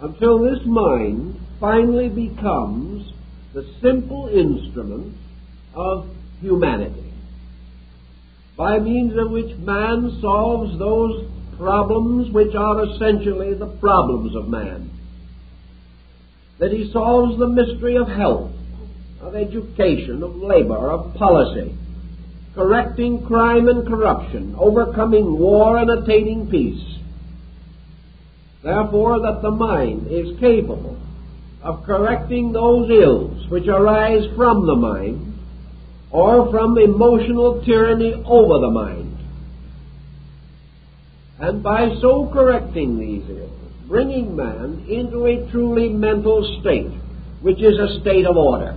until this mind finally becomes the simple instrument of humanity, by means of which man solves those problems which are essentially the problems of man. That he solves the mystery of health, of education, of labor, of policy, correcting crime and corruption, overcoming war and attaining peace. Therefore, that the mind is capable of correcting those ills which arise from the mind or from emotional tyranny over the mind. And by so correcting these ills, bringing man into a truly mental state, which is a state of order.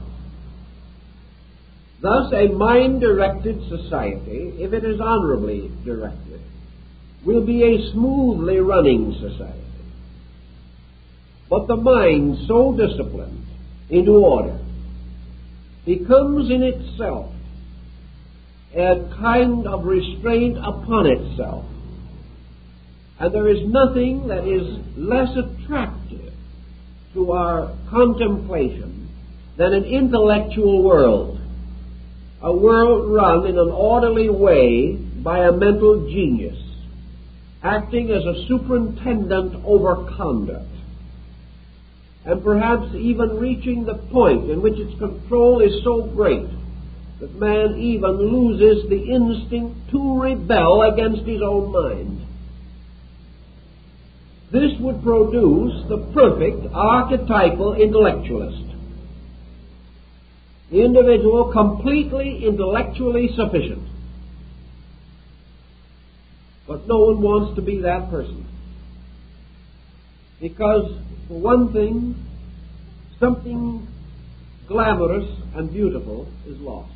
Thus, a mind-directed society, if it is honorably directed, will be a smoothly running society. But the mind so disciplined into order becomes in itself a kind of restraint upon itself. And there is nothing that is less attractive to our contemplation than an intellectual world, a world run in an orderly way by a mental genius, acting as a superintendent over conduct, and perhaps even reaching the point in which its control is so great that man even loses the instinct to rebel against his own mind. This would produce the perfect archetypal intellectualist, the individual completely intellectually sufficient. But no one wants to be that person, because, for one thing, something glamorous and beautiful is lost.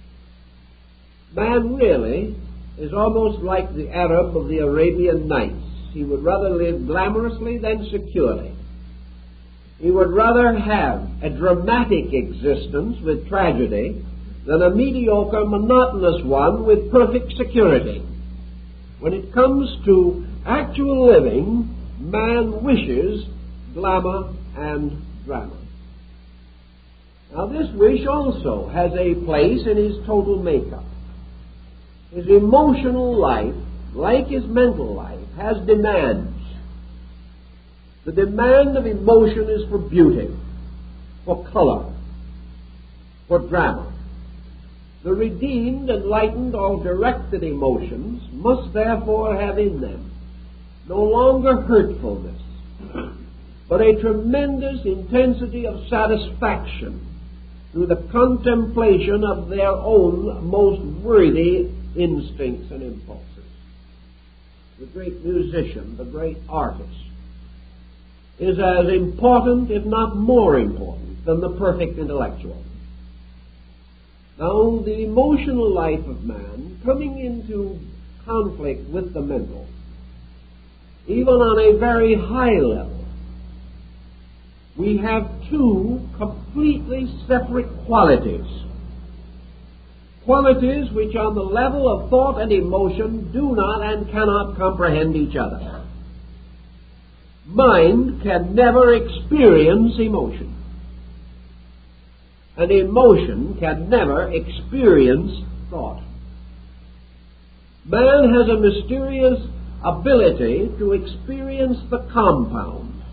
Man really is almost like the Arab of the Arabian Nights. He would rather live glamorously than securely. He would rather have a dramatic existence with tragedy than a mediocre, monotonous one with perfect security. When it comes to actual living, man wishes glamour and drama. Now, this wish also has a place in his total makeup. His emotional life, like his mental life, has demands. The demand of emotion is for beauty, for color, for drama. The redeemed, enlightened, or directed emotions must therefore have in them no longer hurtfulness, but a tremendous intensity of satisfaction through the contemplation of their own most worthy instincts and impulses. The great musician, the great artist, is as important, if not more important, than the perfect intellectual. Now, the emotional life of man, coming into conflict with the mental, even on a very high level, we have two completely separate qualities. Qualities which on the level of thought and emotion do not and cannot comprehend each other. Mind can never experience emotion, and emotion can never experience thought. Man has a mysterious ability to experience the compound,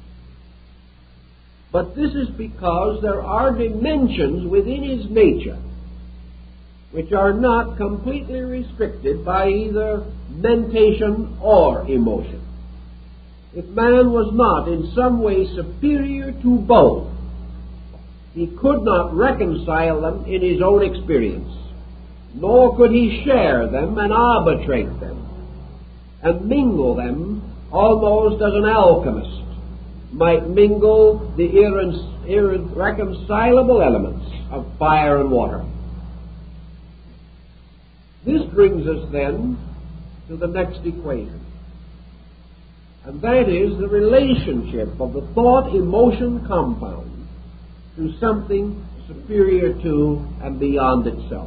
but this is because there are dimensions within his nature which are not completely restricted by either mentation or emotion. If man was not in some way superior to both, he could not reconcile them in his own experience, nor could he share them and arbitrate them and mingle them almost as an alchemist might mingle the irreconcilable elements of fire and water. This brings us then to the next equation, and that is the relationship of the thought-emotion compound to something superior to and beyond itself.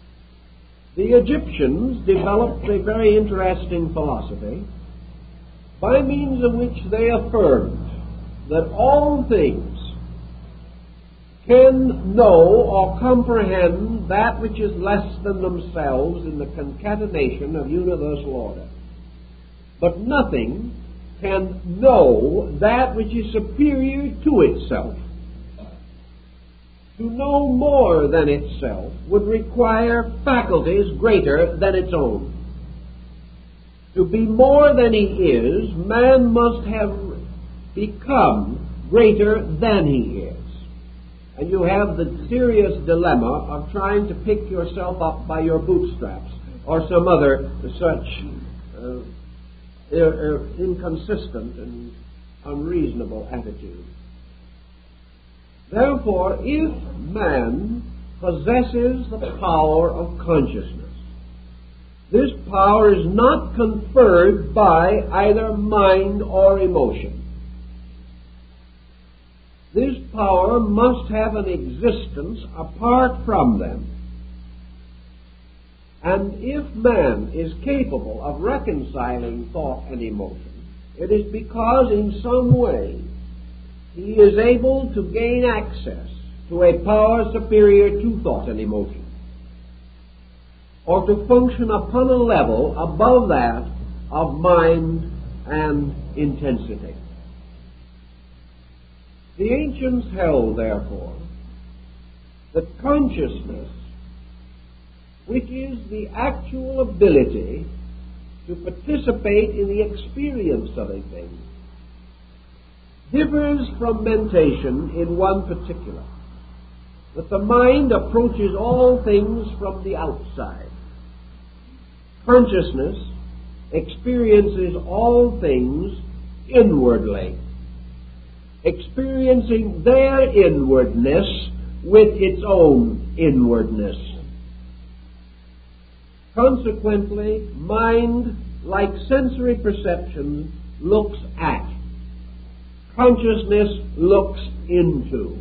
The Egyptians developed a very interesting philosophy by means of which they affirmed that all things can know or comprehend that which is less than themselves in the concatenation of universal order. But nothing can know that which is superior to itself. To know more than itself would require faculties greater than its own. To be more than he is, man must have become greater than he is. And you have the serious dilemma of trying to pick yourself up by your bootstraps or some other such inconsistent and unreasonable attitude. Therefore, if man possesses the power of consciousness, this power is not conferred by either mind or emotion. This power must have an existence apart from them. And if man is capable of reconciling thought and emotion, it is because in some way he is able to gain access to a power superior to thought and emotion, or to function upon a level above that of mind and intensity. The ancients held, therefore, that consciousness, which is the actual ability to participate in the experience of a thing, differs from mentation in one particular, that the mind approaches all things from the outside. Consciousness experiences all things inwardly, experiencing their inwardness with its own inwardness. Consequently, mind, like sensory perception, looks at. Consciousness looks into.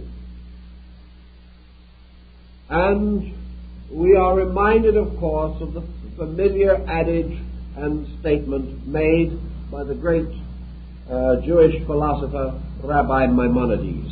And we are reminded, of course, of the familiar adage and statement made by the great Jewish philosopher Rabbi Maimonides.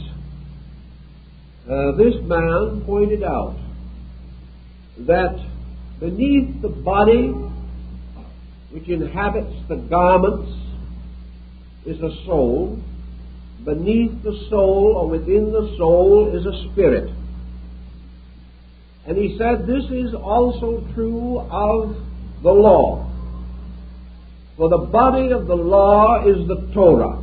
This man pointed out that beneath the body which inhabits the garments is a soul. Beneath the soul or within the soul is a spirit. And he said this is also true of the law. For the body of the law is the Torah,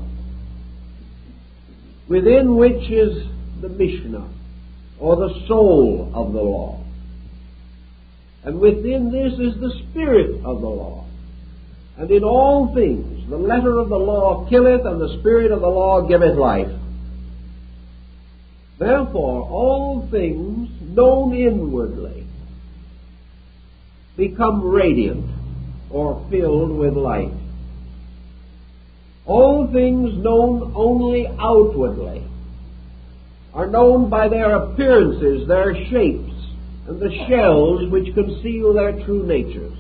within which is the Mishnah, or the soul of the law. And within this is the spirit of the law. And in all things the letter of the law killeth, and the spirit of the law giveth life. Therefore all things known inwardly become radiant or filled with light. All things known only outwardly are known by their appearances, their shapes, and the shells which conceal their true natures.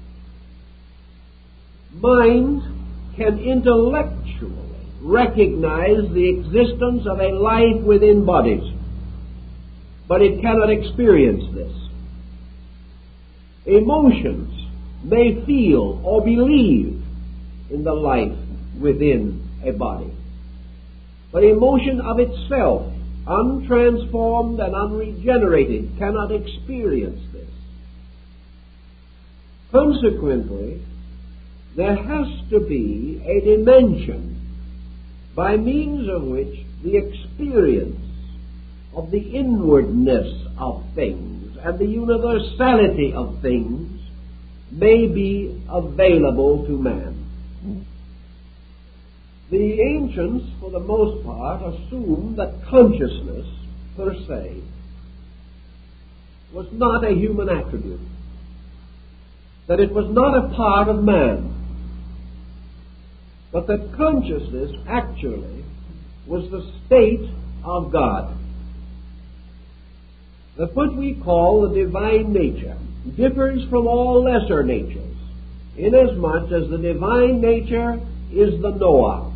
Mind can intellectually recognize the existence of a life within bodies, but it cannot experience this. Emotions may feel or believe in the life within a body, but emotion of itself, untransformed and unregenerated, cannot experience this. Consequently, there has to be a dimension by means of which the experience of the inwardness of things and the universality of things may be available to man. The ancients, for the most part, assumed that consciousness, per se, was not a human attribute, that it was not a part of man, but that consciousness actually was the state of God. That what we call the divine nature differs from all lesser natures, inasmuch as the divine nature is the knower,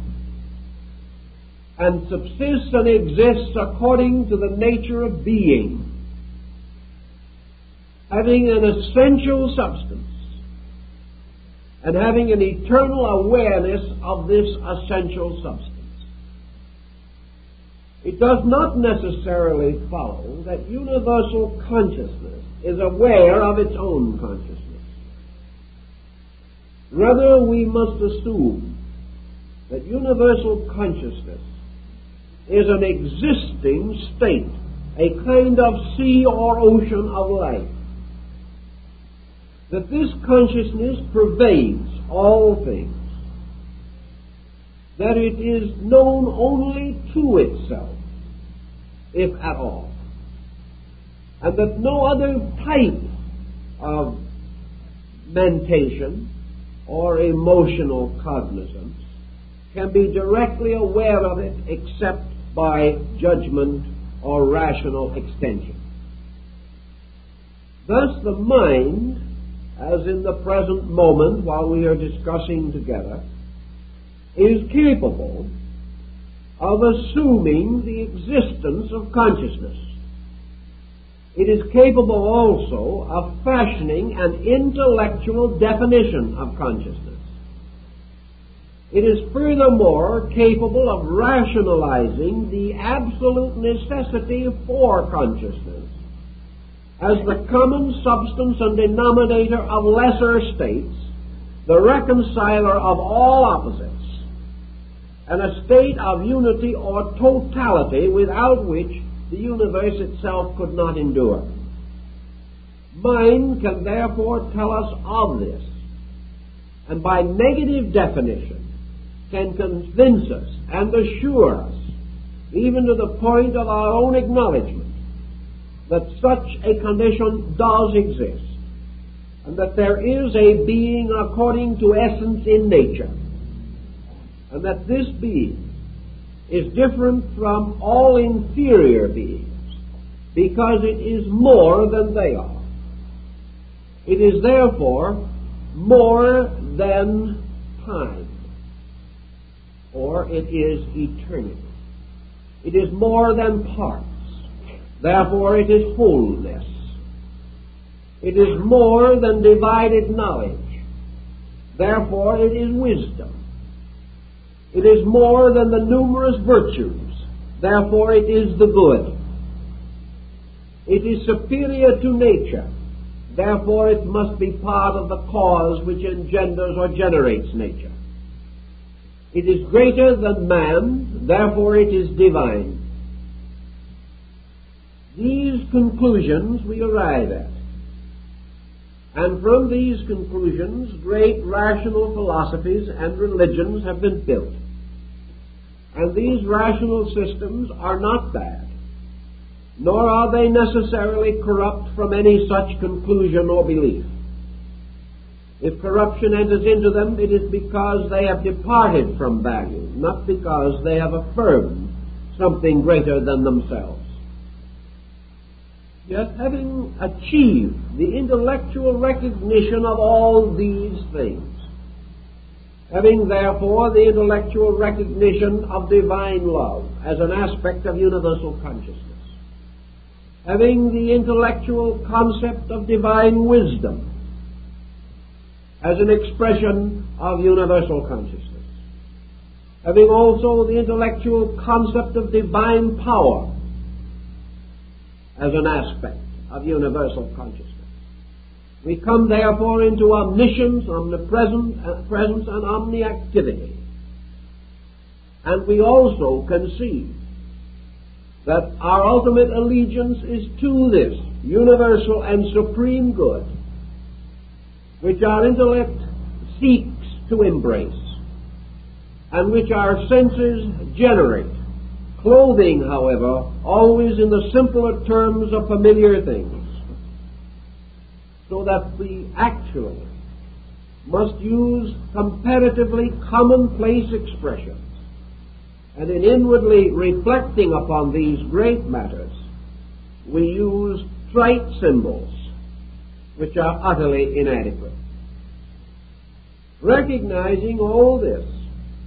and subsists and exists according to the nature of being, having an essential substance, and having an eternal awareness of this essential substance. It does not necessarily follow that universal consciousness is aware of its own consciousness. Rather, we must assume that universal consciousness is an existing state, a kind of sea or ocean of life. That this consciousness pervades all things. That it is known only to itself, if at all. And that no other type of mentation or emotional cognizance can be directly aware of it except by judgment or rational extension. Thus the mind, as in the present moment while we are discussing together, is capable of assuming the existence of consciousness. It is capable also of fashioning an intellectual definition of consciousness. It is furthermore capable of rationalizing the absolute necessity for consciousness as the common substance and denominator of lesser states, the reconciler of all opposites, and a state of unity or totality without which the universe itself could not endure. Mind can therefore tell us of this, and by negative definition can convince us and assure us, even to the point of our own acknowledgement, that such a condition does exist, and that there is a being according to essence in nature, and that this being is different from all inferior beings because it is more than they are. It is therefore more than time, or it is eternity. It is more than parts. Therefore it is wholeness. It is more than divided knowledge. Therefore it is wisdom. It is more than the numerous virtues. Therefore it is the good. It is superior to nature. Therefore it must be part of the cause which engenders or generates nature. It is greater than man. Therefore it is divine. These conclusions we arrive at. And from these conclusions, great rational philosophies and religions have been built. And these rational systems are not bad, nor are they necessarily corrupt from any such conclusion or belief. If corruption enters into them, it is because they have departed from value, not because they have affirmed something greater than themselves. Yet, having achieved the intellectual recognition of all these things, having therefore the intellectual recognition of divine love as an aspect of universal consciousness, having the intellectual concept of divine wisdom as an expression of universal consciousness, having also the intellectual concept of divine power as an aspect of universal consciousness, we come therefore into omniscience, omnipresence, and omniactivity. And we also conceive that our ultimate allegiance is to this universal and supreme good, which our intellect seeks to embrace, and which our senses generate, clothing, however, always in the simpler terms of familiar things, so that we actually must use comparatively commonplace expressions, and in inwardly reflecting upon these great matters, we use trite symbols which are utterly inadequate. Recognizing all this,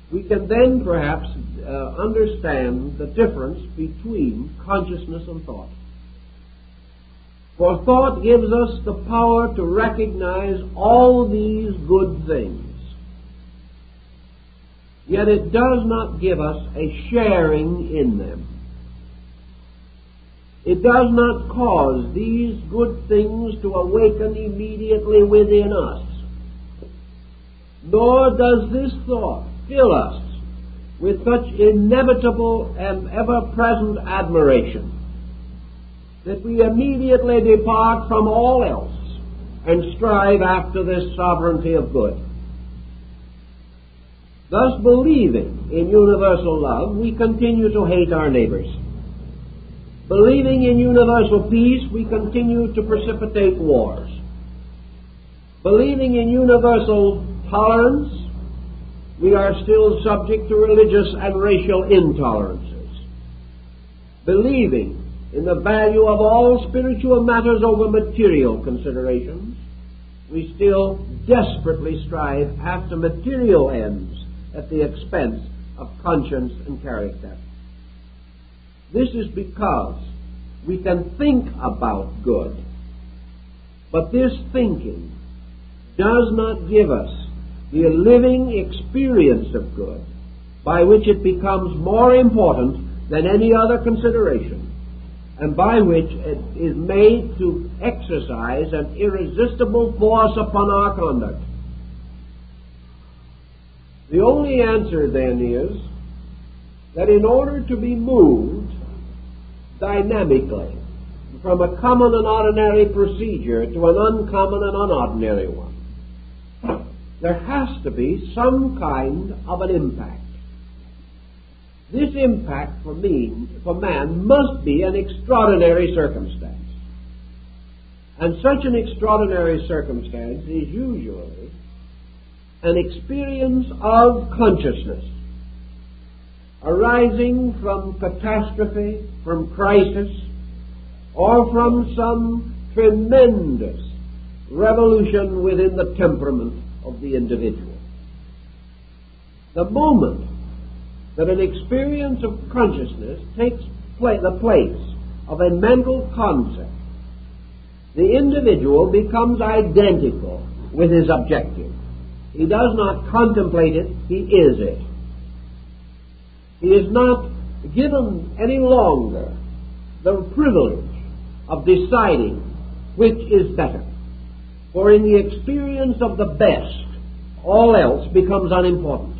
we can then perhaps understand the difference between consciousness and thought. For thought gives us the power to recognize all these good things. Yet it does not give us a sharing in them. It does not cause these good things to awaken immediately within us. Nor does this thought fill us with such inevitable and ever-present admiration that we immediately depart from all else and strive after this sovereignty of good. Thus, believing in universal love, we continue to hate our neighbors. Believing in universal peace, we continue to precipitate wars. Believing in universal tolerance, we are still subject to religious and racial intolerances. Believing in the value of all spiritual matters over material considerations, we still desperately strive after material ends at the expense of conscience and character. This is because we can think about good, but this thinking does not give us the living experience of good by which it becomes more important than any other consideration, and by which it is made to exercise an irresistible force upon our conduct. The only answer then is that in order to be moved dynamically from a common and ordinary procedure to an uncommon and unordinary one, there has to be some kind of an impact. This impact for man must be an extraordinary circumstance. And such an extraordinary circumstance is usually an experience of consciousness arising from catastrophe, from crisis, or from some tremendous revolution within the temperament of the individual. The moment that an experience of consciousness takes the place of a mental concept, the individual becomes identical with his objective. He does not contemplate it, he is it. He is not given any longer the privilege of deciding which is better. For in the experience of the best, all else becomes unimportant.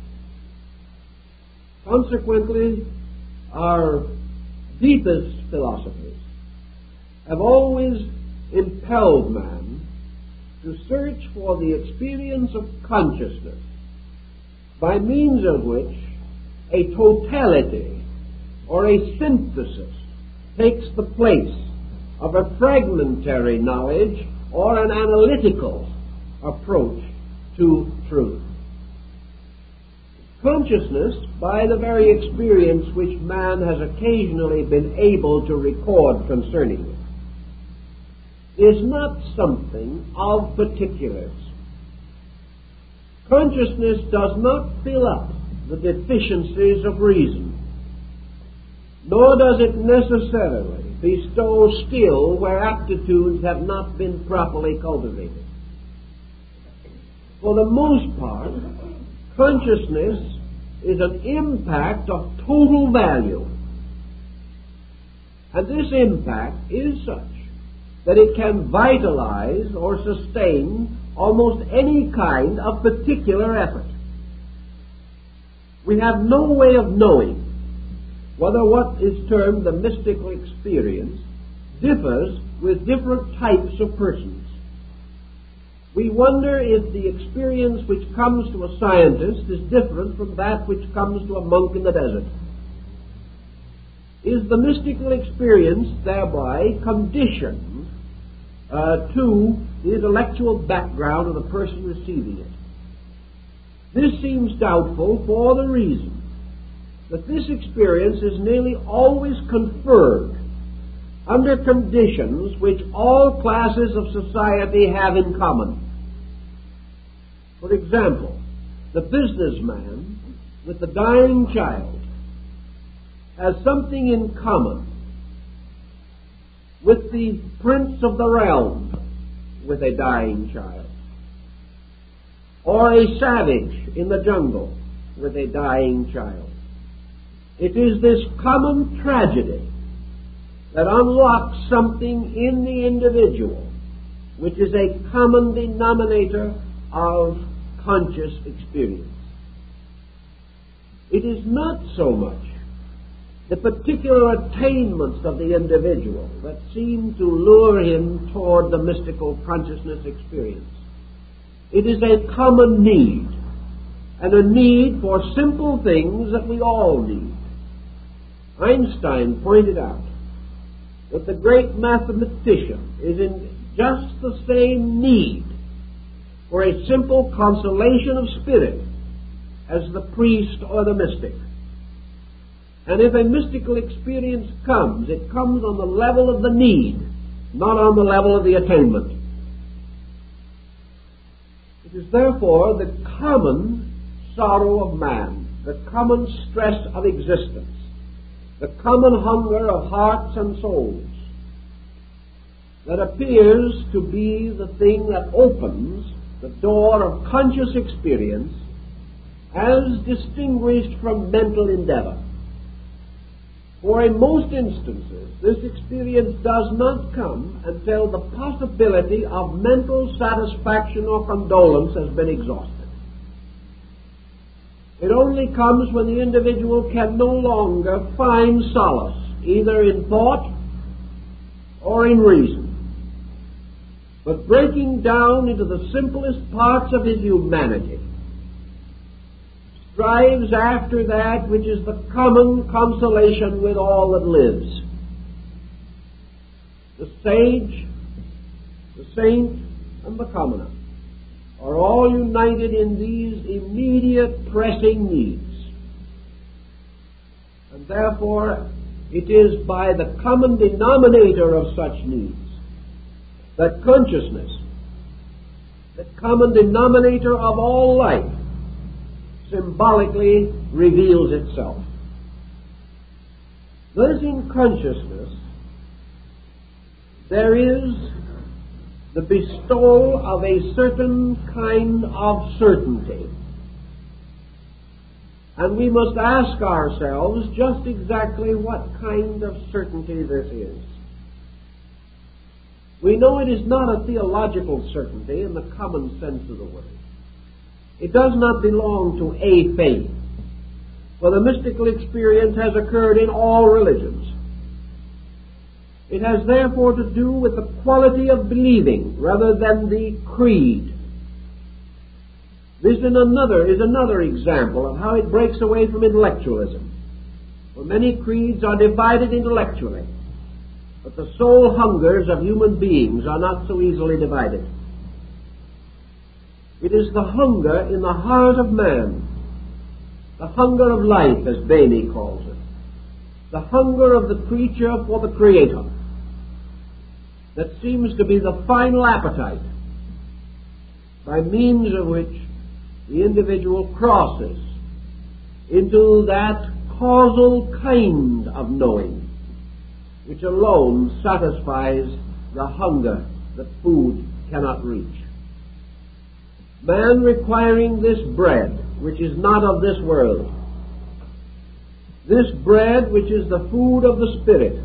Consequently, our deepest philosophies have always impelled man to search for the experience of consciousness by means of which a totality or a synthesis takes the place of a fragmentary knowledge or an analytical approach to truth. Consciousness, by the very experience which man has occasionally been able to record concerning it, is not something of particulars. Consciousness does not fill up the deficiencies of reason, nor does it necessarily bestow skill where aptitudes have not been properly cultivated. For the most part, consciousness is an impact of total value. And this impact is such that it can vitalize or sustain almost any kind of particular effort. We have no way of knowing whether what is termed the mystical experience differs with different types of persons. We wonder if the experience which comes to a scientist is different from that which comes to a monk in the desert. Is the mystical experience thereby conditioned to the intellectual background of the person receiving it? This seems doubtful for the reason that this experience is nearly always conferred under conditions which all classes of society have in common. For example, the businessman with the dying child has something in common with the prince of the realm with a dying child, or a savage in the jungle with a dying child. It is this common tragedy that unlocks something in the individual which is a common denominator of conscious experience. It is not so much the particular attainments of the individual that seem to lure him toward the mystical consciousness experience. It is a common need, and a need for simple things that we all need. Einstein pointed out that the great mathematician is in just the same need for a simple consolation of spirit as the priest or the mystic. And if a mystical experience comes, it comes on the level of the need, not on the level of the attainment. It is therefore the common sorrow of man, the common stress of existence, the common hunger of hearts and souls that appears to be the thing that opens the door of conscious experience as distinguished from mental endeavor. For in most instances, this experience does not come until the possibility of mental satisfaction or condolence has been exhausted. It only comes when the individual can no longer find solace, either in thought or in reason, but breaking down into the simplest parts of his humanity, strives after that which is the common consolation with all that lives. The sage, the saint, and the commoner are all united in these immediate pressing needs. And therefore, it is by the common denominator of such needs that consciousness, the common denominator of all life, symbolically reveals itself. Thus, in consciousness, there is the bestowal of a certain kind of certainty. And we must ask ourselves just exactly what kind of certainty this is. We know it is not a theological certainty in the common sense of the word. It does not belong to a faith, for the mystical experience has occurred in all religions. It has therefore to do with the quality of believing rather than the creed. This is another example of how it breaks away from intellectualism. For many creeds are divided intellectually, but the soul hungers of human beings are not so easily divided. It is the hunger in the heart of man, the hunger of life, as Bailey calls it, the hunger of the creature for the Creator, that seems to be the final appetite by means of which the individual crosses into that causal kind of knowing which alone satisfies the hunger that food cannot reach. Man requiring this bread, which is not of this world, this bread which is the food of the Spirit,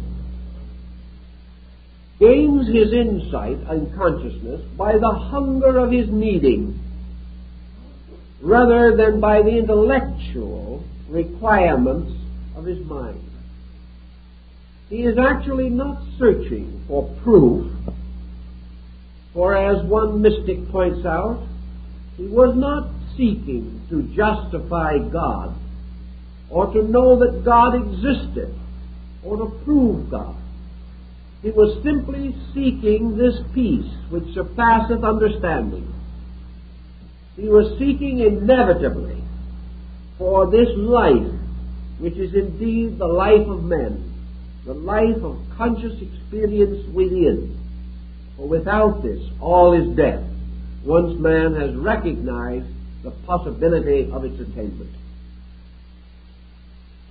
gains his insight and consciousness by the hunger of his needing, rather than by the intellectual requirements of his mind. He is actually not searching for proof, for as one mystic points out, he was not seeking to justify God, or to know that God existed, or to prove God. He was simply seeking this peace which surpasseth understanding. He was seeking inevitably for this life, which is indeed the life of men, the life of conscious experience within. For without this, all is death, once man has recognized the possibility of its attainment.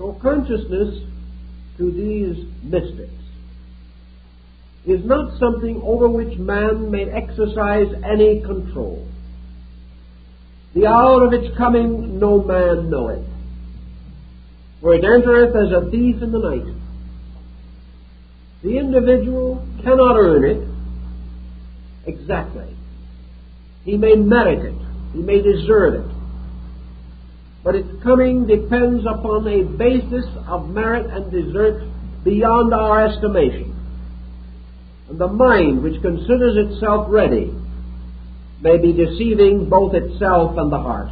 So consciousness to these mystics is not something over which man may exercise any control. The hour of its coming no man knoweth, for it entereth as a thief in the night. The individual cannot earn it exactly. He may merit it, he may deserve it, but its coming depends upon a basis of merit and desert beyond our estimation. And the mind which considers itself ready may be deceiving both itself and the heart.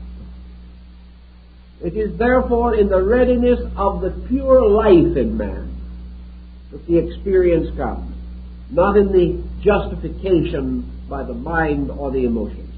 It is therefore in the readiness of the pure life in man that the experience comes, not in the justification by the mind or the emotions.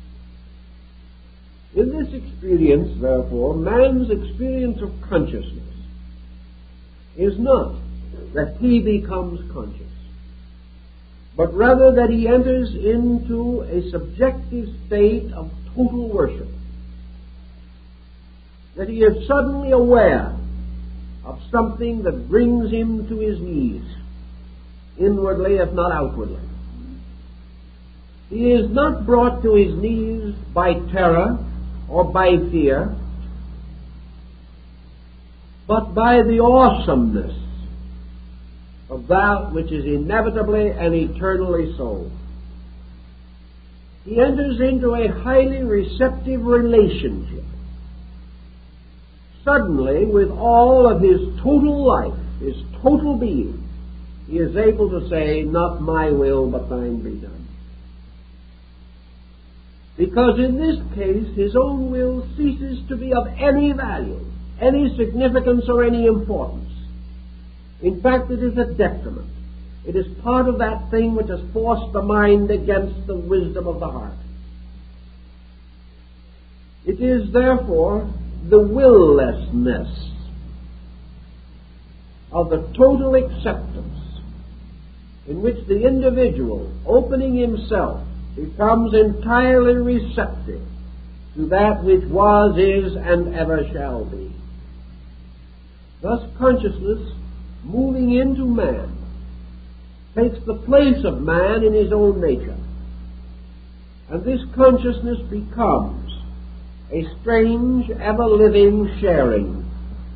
In this experience, therefore, man's experience of consciousness is not that he becomes conscious, but rather that he enters into a subjective state of total worship, that he is suddenly aware of something that brings him to his knees, inwardly if not outwardly. He is not brought to his knees by terror or by fear, but by the awesomeness of that which is inevitably and eternally so. He enters into a highly receptive relationship, suddenly, with all of his total life, his total being. He is able to say, not my will, but thine be done. Because in this case, his own will ceases to be of any value, any significance, or any importance. In fact, it is a detriment. It is part of that thing which has forced the mind against the wisdom of the heart. It is, therefore, the willlessness of the total acceptance in which the individual, opening himself, becomes entirely receptive to that which was, is, and ever shall be. Thus consciousness, moving into man, takes the place of man in his own nature. And this consciousness becomes a strange, ever-living sharing.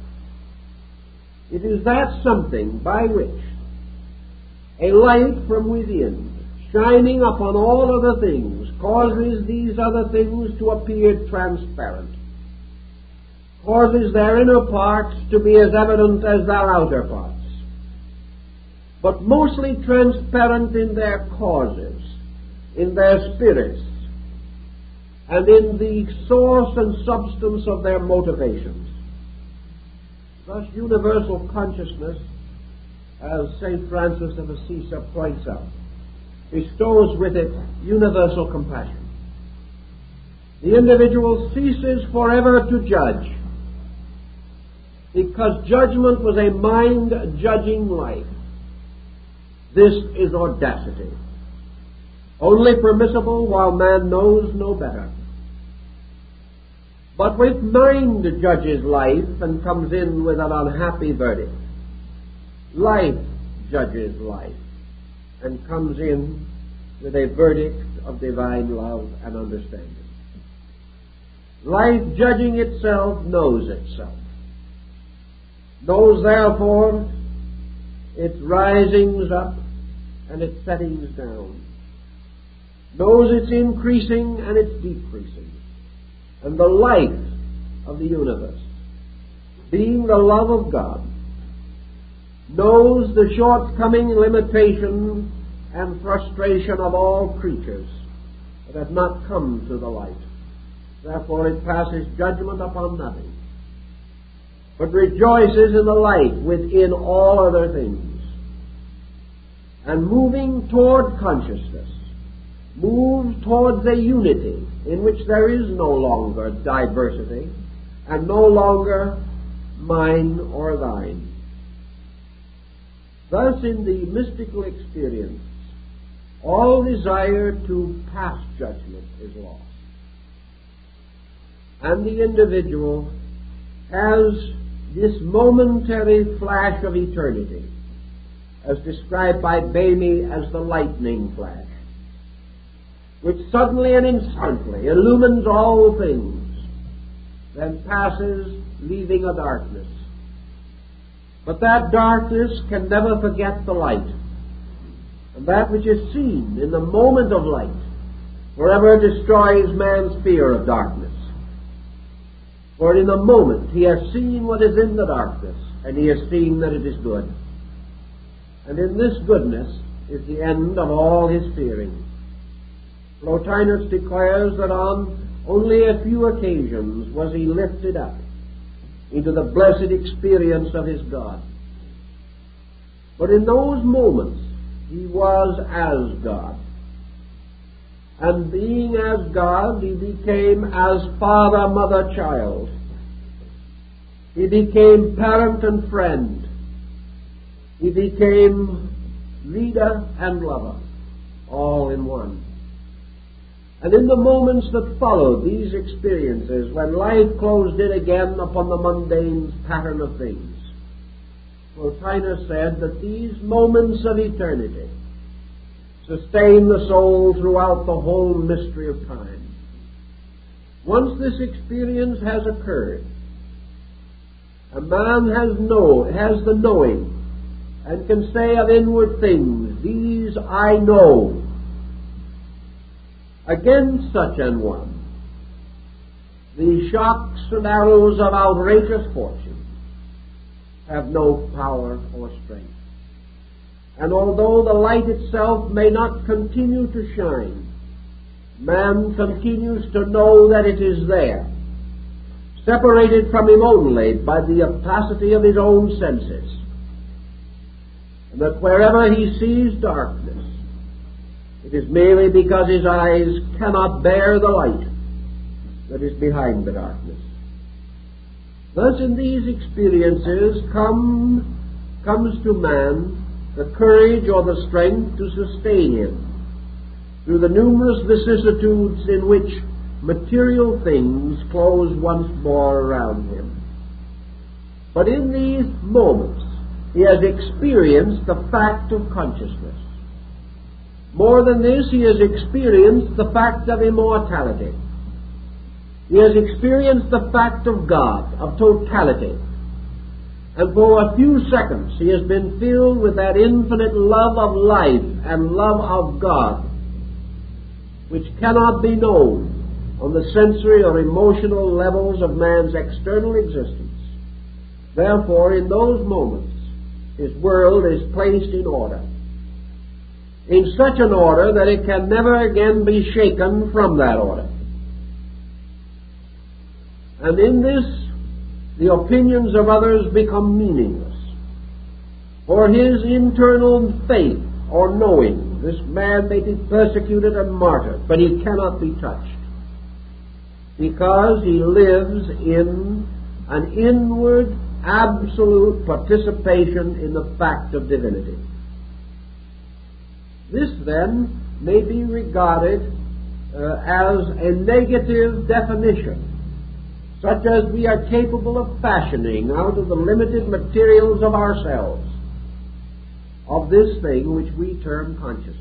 It is that something by which a light from within, shining upon all other things, causes these other things to appear transparent, causes their inner parts to be as evident as their outer parts, but mostly transparent in their causes, in their spirits, and in the source and substance of their motivations. Thus, universal consciousness, as St. Francis of Assisi points out, bestows with it universal compassion. The individual ceases forever to judge, because judgment was a mind-judging life. This is audacity, only permissible while man knows no better. But when mind judges life and comes in with an unhappy verdict, life judges life and comes in with a verdict of divine love and understanding. Life, judging itself, knows itself, knows therefore its risings up and its settings down, knows its increasing and its decreasing, and the life of the universe, being the love of God, knows the shortcoming, limitation, and frustration of all creatures that have not come to the light. Therefore it passes judgment upon nothing, but rejoices in the light within all other things. And moving toward consciousness, moves towards a unity in which there is no longer diversity and no longer mine or thine. Thus, in the mystical experience, all desire to pass judgment is lost, and the individual has this momentary flash of eternity, as described by Bamey as the lightning flash, which suddenly and instantly illumines all things, then passes, leaving a darkness. But that darkness can never forget the light, and that which is seen in the moment of light forever destroys man's fear of darkness. For in the moment he has seen what is in the darkness, and he has seen that it is good. And in this goodness is the end of all his fearing. Plotinus declares that on only a few occasions was he lifted up into the blessed experience of his God. But in those moments he was as God. And being as God, he became as father, mother, child. He became parent and friend. He became leader and lover, all in one. And in the moments that followed these experiences, when life closed in again upon the mundane pattern of things, Plotinus said that these moments of eternity sustain the soul throughout the whole mystery of time. Once this experience has occurred, a man has the knowing and can say of inward things, "These I know." Against such an one, the shocks and arrows of outrageous fortune have no power or strength. And although the light itself may not continue to shine, man continues to know that it is there, separated from him only by the opacity of his own senses, and that wherever he sees darkness, it is merely because his eyes cannot bear the light that is behind the darkness. Thus in these experiences comes to man the courage or the strength to sustain him through the numerous vicissitudes in which material things close once more around him. But in these moments he has experienced the fact of consciousness. More than this, he has experienced the fact of immortality. He has experienced the fact of God, of totality. And for a few seconds he has been filled with that infinite love of life and love of God, which cannot be known on the sensory or emotional levels of man's external existence. Therefore, in those moments, his world is placed in order, in such an order that it can never again be shaken from that order. And in this, the opinions of others become meaningless. For his internal faith or knowing, this man may be persecuted and martyred, but he cannot be touched, because he lives in an inward, absolute participation in the fact of divinity. This, then, may be regarded as a negative definition, such as we are capable of fashioning out of the limited materials of ourselves, of this thing which we term consciousness.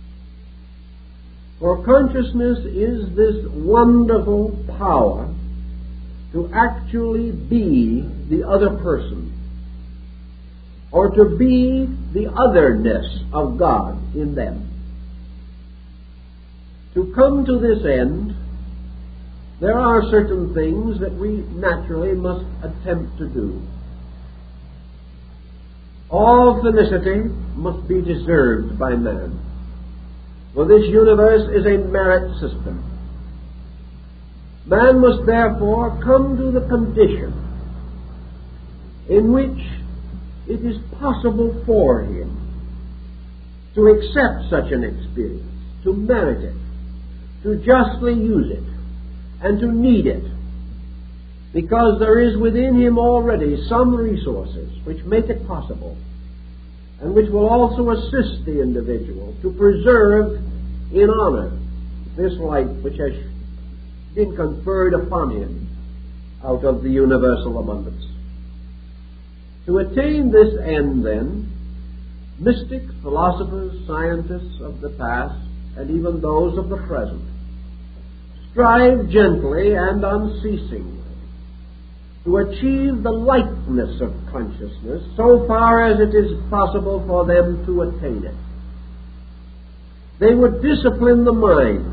For consciousness is this wonderful power to actually be the other person, or to be the otherness of God in them. To come to this end, there are certain things that we naturally must attempt to do. All felicity must be deserved by man, for this universe is a merit system. Man must therefore come to the condition in which it is possible for him to accept such an experience, to merit it, to justly use it, and to need it, because there is within him already some resources which make it possible, and which will also assist the individual to preserve in honor this light which has been conferred upon him out of the universal abundance. To attain this end, then, mystics, philosophers, scientists of the past, and even those of the present, strive gently and unceasingly to achieve the lightness of consciousness so far as it is possible for them to attain it. They would discipline the mind,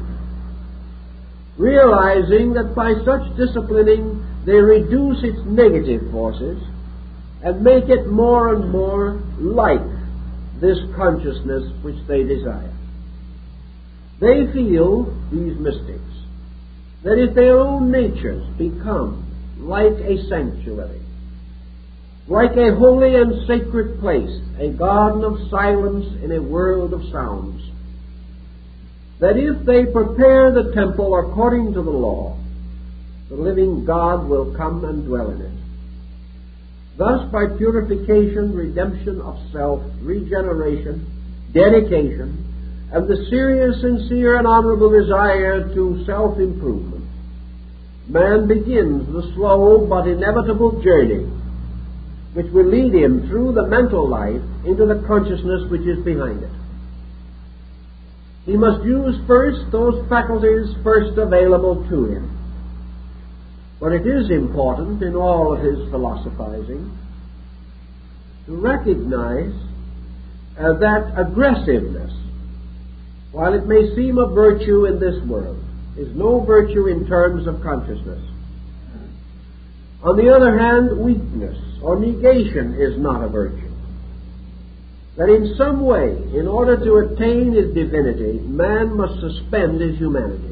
realizing that by such disciplining they reduce its negative forces and make it more and more like this consciousness which they desire. They feel, these mystics, that if their own natures become like a sanctuary, like a holy and sacred place, a garden of silence in a world of sounds, that if they prepare the temple according to the law, the living God will come and dwell in it. Thus, by purification, redemption of self, regeneration, dedication, and the serious, sincere, and honorable desire to self-improvement, man begins the slow but inevitable journey which will lead him through the mental life into the consciousness which is behind it. He must use first those faculties first available to him. But it is important in all of his philosophizing to recognize that aggressiveness, while it may seem a virtue in this world, is no virtue in terms of consciousness. On the other hand, weakness or negation is not a virtue. That in some way, in order to attain his divinity, man must suspend his humanity.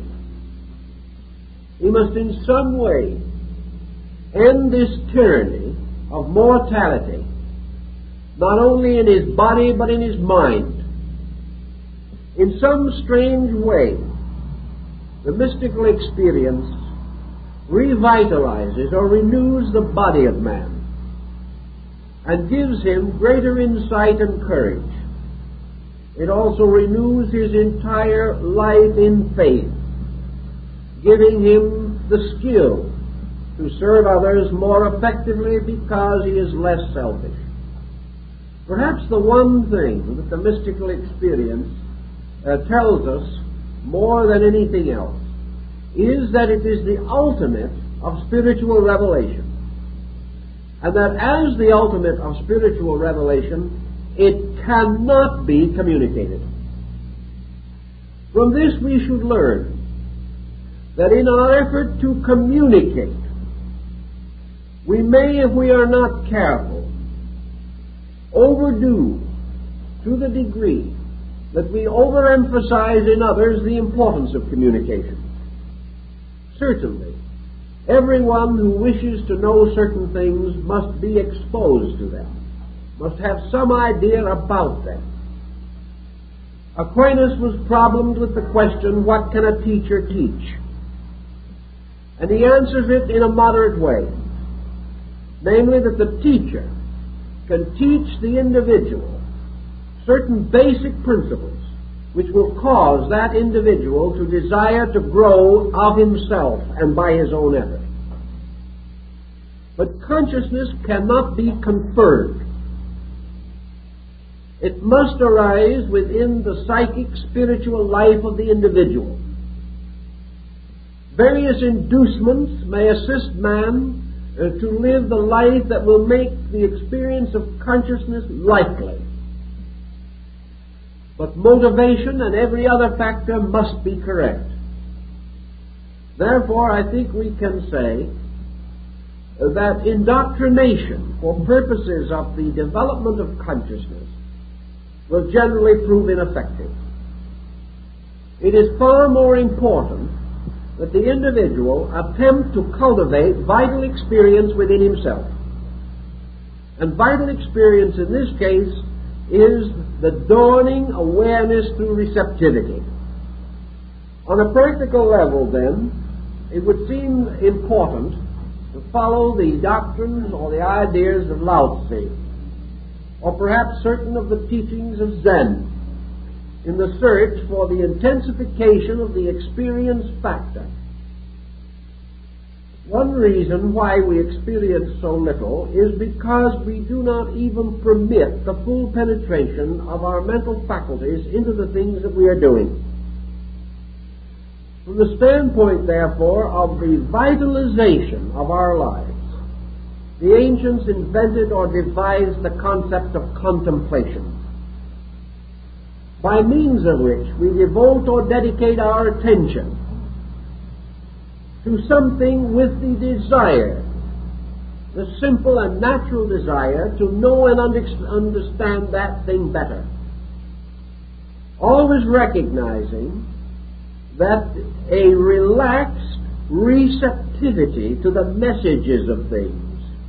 He must in some way end this tyranny of mortality, not only in his body but in his mind. In some strange way, the mystical experience revitalizes or renews the body of man and gives him greater insight and courage. It also renews his entire life in faith, giving him the skill to serve others more effectively because he is less selfish. Perhaps the one thing that the mystical experience tells us more than anything else is that it is the ultimate of spiritual revelation, and that as the ultimate of spiritual revelation, it cannot be communicated. From this we should learn that in our effort to communicate, we may, if we are not careful, overdo to the degree that we overemphasize in others the importance of communication. Certainly, everyone who wishes to know certain things must be exposed to them, must have some idea about them. Aquinas was problemed with the question, what can a teacher teach? And he answers it in a moderate way, namely that the teacher can teach the individual certain basic principles which will cause that individual to desire to grow of himself and by his own effort. But consciousness cannot be conferred. It must arise within the psychic spiritual life of the individual. Various inducements may assist man to live the life that will make the experience of consciousness likely. But motivation and every other factor must be correct. Therefore, I think we can say that indoctrination for purposes of the development of consciousness will generally prove ineffective. It is far more important that the individual attempt to cultivate vital experience within himself. And vital experience in this case is the dawning awareness through receptivity. On a practical level, then, it would seem important to follow the doctrines or the ideas of Lao Tzu, or perhaps certain of the teachings of Zen, in the search for the intensification of the experience factor. One reason why we experience so little is because we do not even permit the full penetration of our mental faculties into the things that we are doing. From the standpoint, therefore, of the vitalization of our lives, the ancients invented or devised the concept of contemplation, by means of which we devote or dedicate our attention to something with the desire, the simple and natural desire to know and understand that thing better. Always recognizing that a relaxed receptivity to the messages of things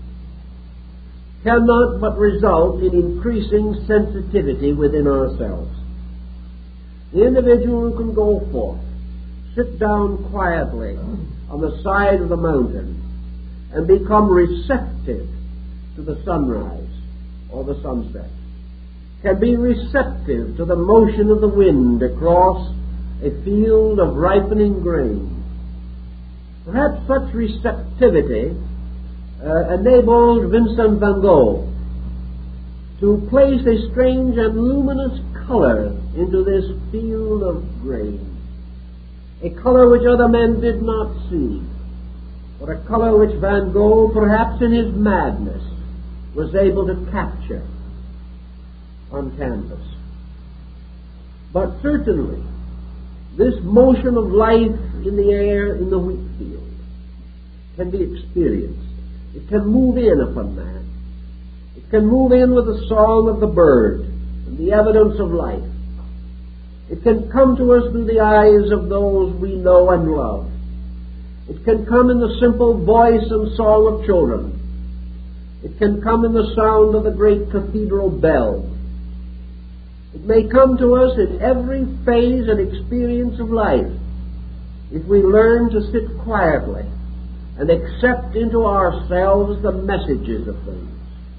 cannot but result in increasing sensitivity within ourselves. The individual who can go forth, sit down quietly on the side of the mountain and become receptive to the sunrise or the sunset, can be receptive to the motion of the wind across a field of ripening grain. Perhaps such receptivity enabled Vincent van Gogh to place a strange and luminous color into this field of grain, a color which other men did not see, but a color which Van Gogh, perhaps in his madness, was able to capture on canvas. But certainly, this motion of life in the air in the wheat field can be experienced. It can move in upon man. It can move in with the song of the bird and the evidence of life. It can come to us through the eyes of those we know and love. It can come in the simple voice and song of children. It can come in the sound of the great cathedral bell. It may come to us in every phase and experience of life if we learn to sit quietly and accept into ourselves the messages of things.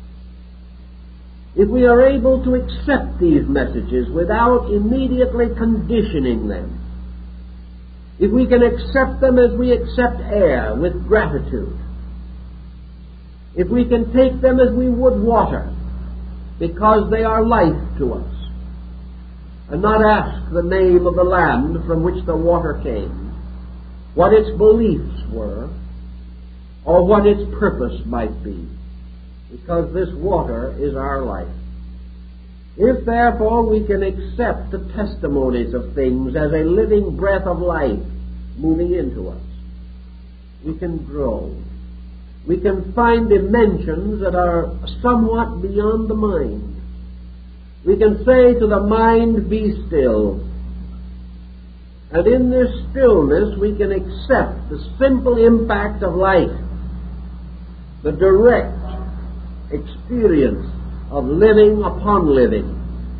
If we are able to accept these messages without immediately conditioning them, if we can accept them as we accept air with gratitude, if we can take them as we would water because they are life to us, and not ask the name of the land from which the water came, what its beliefs were, or what its purpose might be, because this water is our life. If therefore we can accept the testimonies of things as a living breath of life moving into us, we can grow. We can find dimensions that are somewhat beyond the mind. We can say to the mind, be still. And in this stillness we can accept the simple impact of life, the direct experience of living upon living.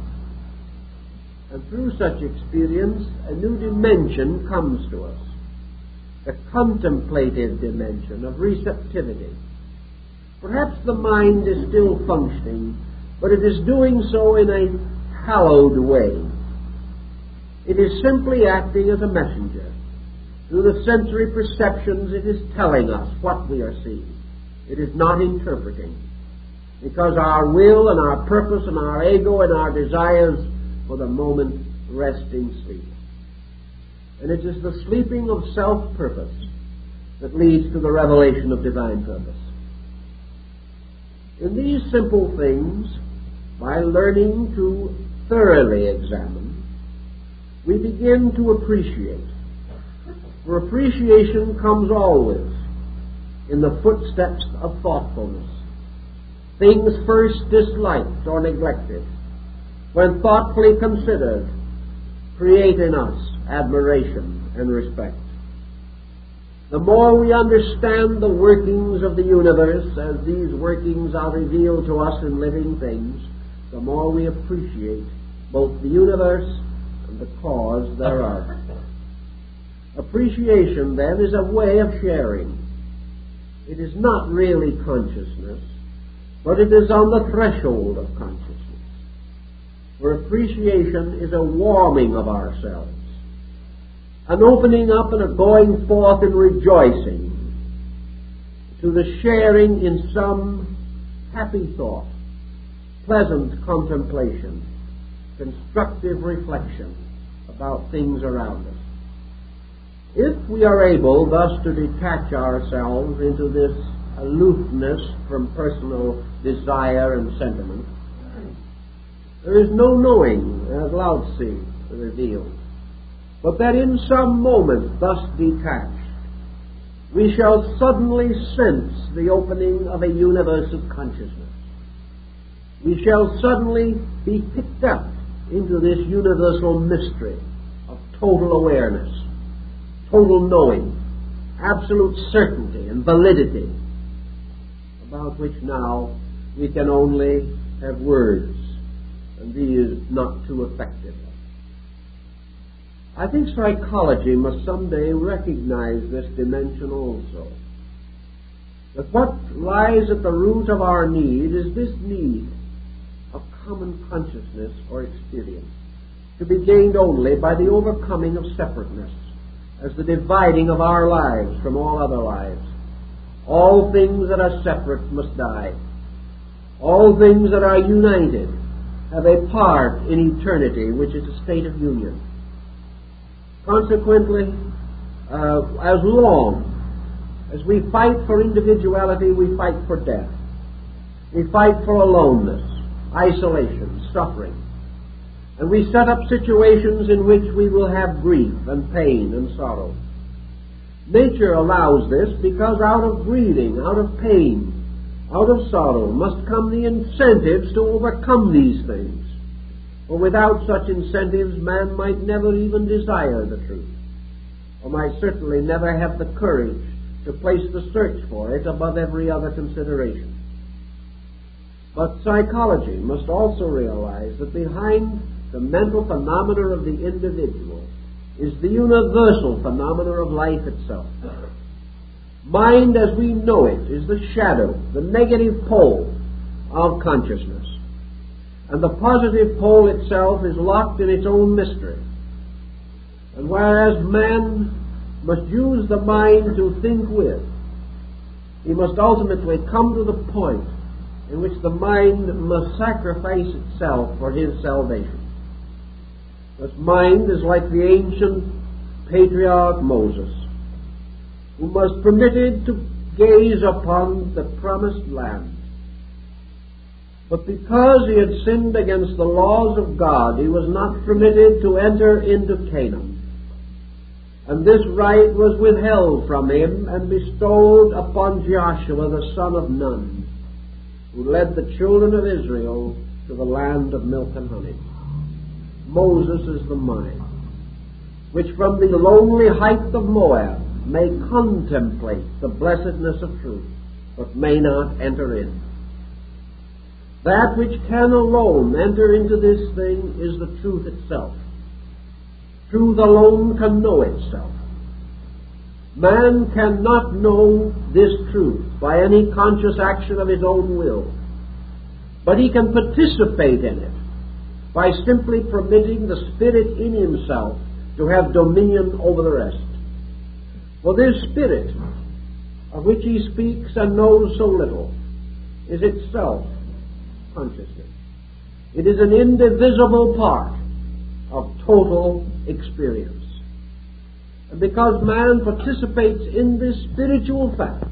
And through such experience, a new dimension comes to us, the contemplative dimension of receptivity. Perhaps the mind is still functioning, but it is doing so in a hallowed way. It is simply acting as a messenger. Through the sensory perceptions, it is telling us what we are seeing. It is not interpreting, because our will and our purpose and our ego and our desires for the moment rest in sleep. And it is the sleeping of self-purpose that leads to the revelation of divine purpose. In these simple things, by learning to thoroughly examine, we begin to appreciate. For appreciation comes always in the footsteps of thoughtfulness. Things first disliked or neglected, when thoughtfully considered, create in us admiration and respect. The more we understand the workings of the universe as these workings are revealed to us in living things, the more we appreciate both the universe and the cause thereof. Appreciation, then, is a way of sharing. It is not really consciousness, but it is on the threshold of consciousness. For appreciation is a warming of ourselves, an opening up and a going forth in rejoicing to the sharing in some happy thought, pleasant contemplation, constructive reflection about things around us. If we are able thus to detach ourselves into this aloofness from personal desire and sentiment, there is no knowing, as Lao Tzu revealed, but that in some moment thus detached, we shall suddenly sense the opening of a universe of consciousness. We shall suddenly be picked up into this universal mystery of total awareness, total knowing, absolute certainty and validity, about which now we can only have words, and these not too effectively. I think psychology must someday recognize this dimension also. That what lies at the root of our need is this need of common consciousness or experience, to be gained only by the overcoming of separateness, as the dividing of our lives from all other lives. All things that are separate must die. All things that are united have a part in eternity, which is a state of union. Consequently, as long as we fight for individuality, we fight for death. We fight for aloneness, isolation, suffering. And we set up situations in which we will have grief and pain and sorrow. Nature allows this because out of grieving, out of pain, out of sorrow must come the incentives to overcome these things. For without such incentives, man might never even desire the truth, or might certainly never have the courage to place the search for it above every other consideration. But psychology must also realize that behind the mental phenomena of the individual is the universal phenomena of life itself. Mind as we know it is the shadow, the negative pole of consciousness. And the positive pole itself is locked in its own mystery. And whereas man must use the mind to think with, he must ultimately come to the point in which the mind must sacrifice itself for his salvation. This mind is like the ancient patriarch Moses, who was permitted to gaze upon the promised land. But because he had sinned against the laws of God, he was not permitted to enter into Canaan. And this right was withheld from him and bestowed upon Joshua the son of Nun, who led the children of Israel to the land of milk and honey. Moses is the mind, which from the lonely height of Moab may contemplate the blessedness of truth, but may not enter in. That which can alone enter into this thing is the truth itself. Truth alone can know itself. Man cannot know this truth by any conscious action of his own will, but he can participate in it by simply permitting the Spirit in himself to have dominion over the rest. For this Spirit, of which he speaks and knows so little, is itself consciousness. It is an indivisible part of total experience. And because man participates in this spiritual fact,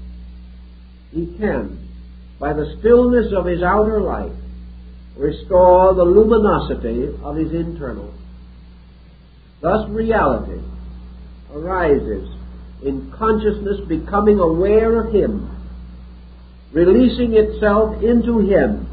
he can, by the stillness of his outer life, restore the luminosity of his internal. Thus reality arises in consciousness becoming aware of him, releasing itself into him.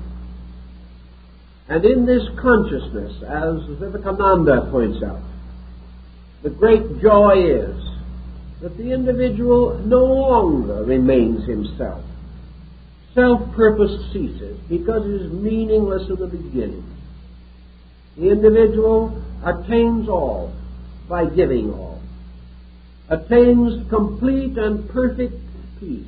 And in this consciousness, as Vivekananda points out, the great joy is that the individual no longer remains himself. Self-purpose ceases because it is meaningless in the beginning. The individual attains all by giving all, attains complete and perfect peace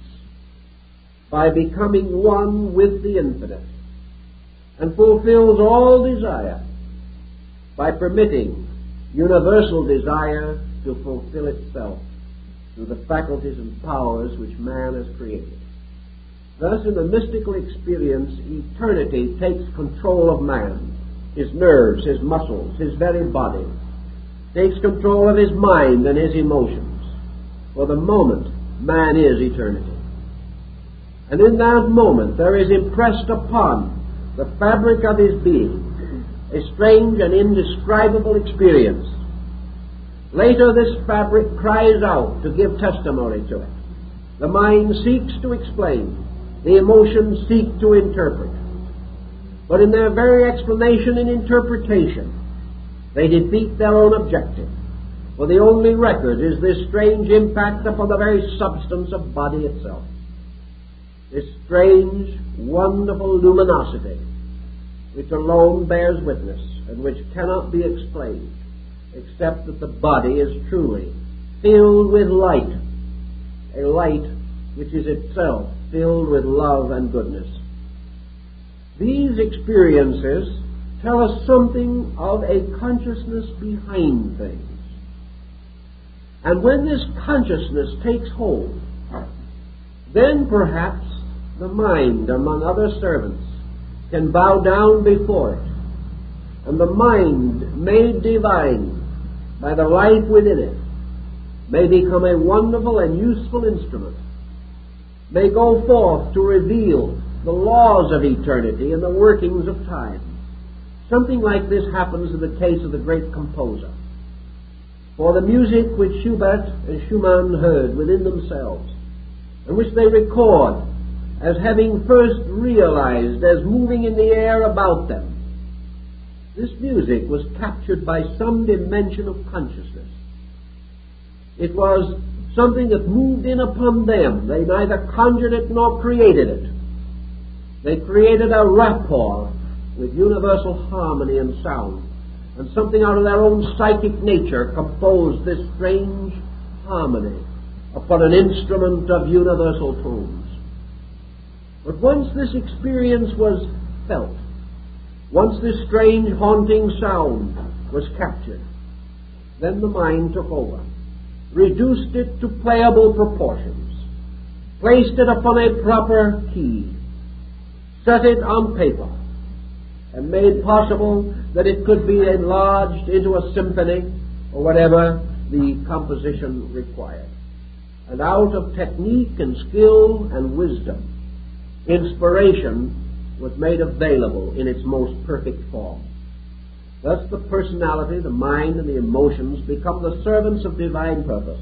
by becoming one with the infinite, and fulfills all desire by permitting universal desire to fulfill itself. through the faculties and powers which man has created. Thus, in the mystical experience, eternity takes control of man, his nerves, his muscles, his very body, takes control of his mind and his emotions. For the moment, man is eternity. And in that moment, there is impressed upon the fabric of his being a strange and indescribable experience. Later, this fabric cries out to give testimony to it. The mind seeks to explain. The emotions seek to interpret. But in their very explanation and interpretation, they defeat their own objective. For the only record is this strange impact upon the very substance of body itself. This strange, wonderful luminosity, which alone bears witness and which cannot be explained, except that the body is truly filled with light, a light which is itself filled with love and goodness. These experiences tell us something of a consciousness behind things. And when this consciousness takes hold, then perhaps the mind, among other servants, can bow down before it, and the mind, made divine by the life within it, may become a wonderful and useful instrument, may go forth to reveal the laws of eternity and the workings of time. Something like this happens in the case of the great composer. For the music which Schubert and Schumann heard within themselves, and which they record as having first realized as moving in the air about them, this music was captured by some dimension of consciousness. It was something that moved in upon them. They neither conjured it nor created it. They created a rapport with universal harmony and sound, and something out of their own psychic nature composed this strange harmony upon an instrument of universal tones. But once this experience was felt, once this strange haunting sound was captured, then the mind took over, reduced it to playable proportions, placed it upon a proper key, set it on paper, and made possible that it could be enlarged into a symphony or whatever the composition required. And out of technique and skill and wisdom, inspiration was made available in its most perfect form. Thus the personality, the mind, and the emotions become the servants of divine purpose.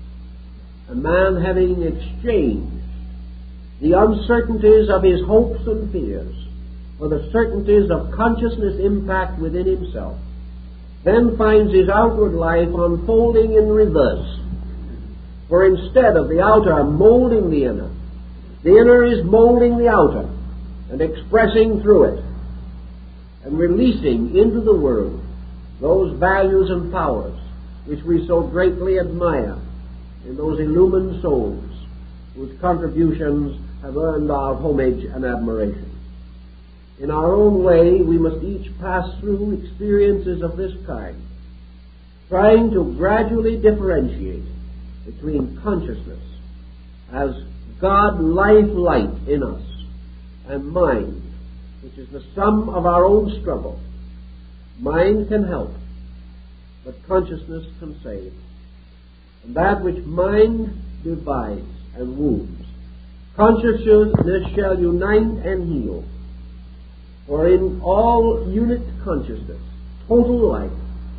A man having exchanged the uncertainties of his hopes and fears for the certainties of consciousness impact within himself, then finds his outward life unfolding in reverse. For instead of the outer molding the inner is molding the outer and expressing through it and releasing into the world those values and powers which we so greatly admire in those illumined souls whose contributions have earned our homage and admiration. In our own way, we must each pass through experiences of this kind, trying to gradually differentiate between consciousness as God life light in us and mind, which is the sum of our own struggle. Mind can help, but consciousness can save. And that which mind divides and wounds, consciousness shall unite and heal. For in all unit consciousness, total life,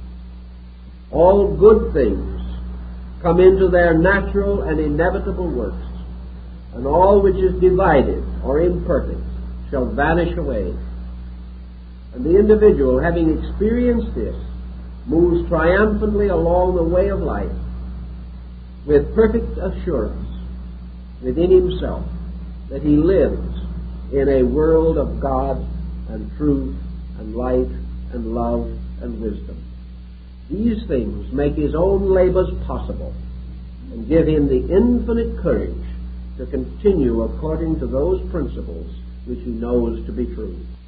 all good things come into their natural and inevitable works, and all which is divided or imperfect shall vanish away. And the individual, having experienced this, moves triumphantly along the way of life with perfect assurance within himself that he lives in a world of God and truth and light and love and wisdom. These things make his own labors possible and give him the infinite courage to continue according to those principles which he knows to be true.